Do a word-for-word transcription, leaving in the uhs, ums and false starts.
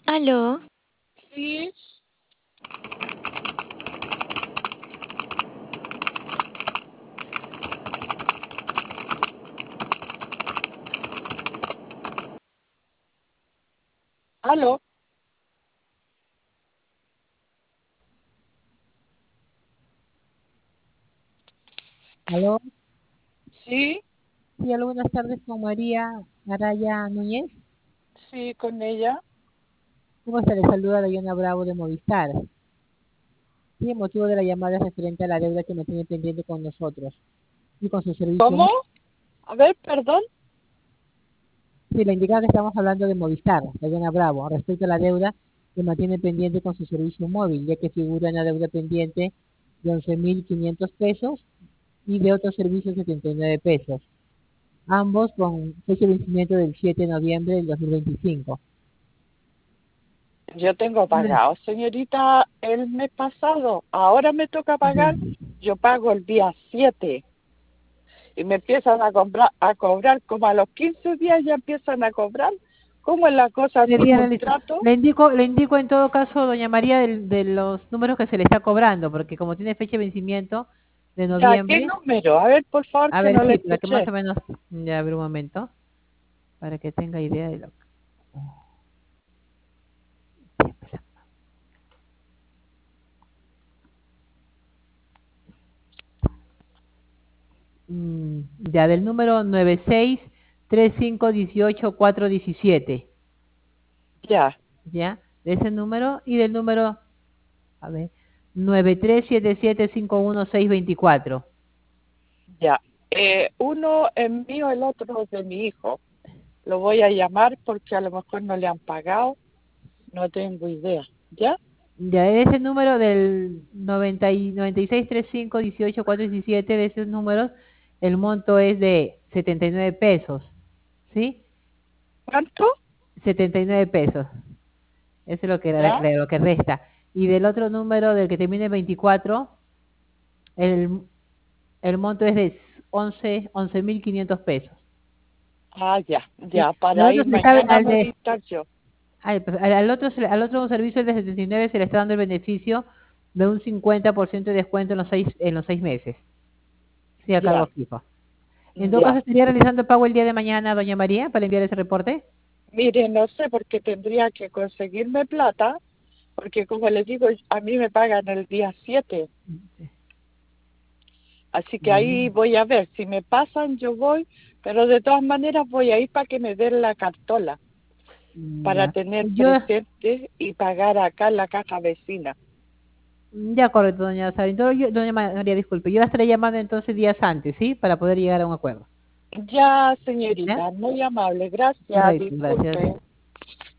¿Aló? Sí, aló, Aló, sí, sí, aló, buenas tardes con María Araya Núñez. sí, con ella. ¿Cómo se le saluda Diana Bravo de Movistar? Sí, el motivo de la llamada es referente a la deuda que me tiene pendiente con nosotros y con su servicio. ¿Cómo? mo- A ver, perdón. Sí, le indicaba que estamos hablando de Movistar, Diana Bravo, respecto a la deuda que mantiene pendiente con su servicio móvil, ya que figura en la deuda pendiente de once mil quinientos pesos y de otros servicios setenta y nueve pesos, ambos con fecha de vencimiento del siete de noviembre del dos mil veinticinco. Yo tengo pagado, señorita, el mes pasado. Ahora me toca pagar. Yo pago el día siete y me empiezan a comprar, a cobrar como a los quince días ya empiezan a cobrar. ¿Cómo es la cosa Le, sin di- un le- trato? le indico, le indico en todo caso, doña María, del- de, los números que se le está cobrando, porque como tiene fecha de vencimiento de Ya, ¿qué noviembre, número? A ver, por favor, a que ver, no le sí, para que más escuché. o menos, ya a ver un momento, para que tenga idea de lo que... Mm, ya, del número nueve seis tres cinco uno ocho cuatro uno siete, Ya, ya, de ese número, y del número, a ver, nueve tres siete siete cinco uno seis dos cuatro. ya. Eh, uno es mío, el otro es de mi hijo. Lo voy a llamar porque a lo mejor no le han pagado. No tengo idea. ¿Ya? Ya, ese número del noventa y noventa y seis treinta y cinco dieciocho cuatro diecisiete, de esos números, el monto es de setenta y nueve pesos, ¿sí? ¿Cuánto? Setenta y nueve pesos, eso es lo que, ¿Ya? re- lo que resta. Y del otro número, del que termina en veinticuatro, el, el monto es de once once mil quinientos pesos, Ah, ya, ¿sí? ya. Al Para otro ir se le está, mañana a al de, meditar yo. al, pues, al- al otro, se le- al otro servicio, el de setenta y nueve, se le está dando el beneficio de un cincuenta por ciento de descuento en los seis, en los seis meses, sí, a cargo Ya, fijo. En todo caso, ya. estaría realizando el pago el día de mañana, doña María, para enviar ese reporte. Mire, no sé, porque tendría que conseguirme plata, porque como les digo, a mí me pagan el día siete. Así que ahí Mm, voy a ver. Si me pasan, yo voy, pero de todas maneras voy a ir para que me den la cartola, mm, para ya. tener Yo, presente y pagar acá en la caja vecina. ya correcto, doña Sara. Entonces, yo- doña María, disculpe, yo la estaré llamando entonces días antes, ¿sí? Para poder llegar a un acuerdo. Ya, ¿Ya? señorita, muy amable. Gracias, Correcto, gracias. disculpe.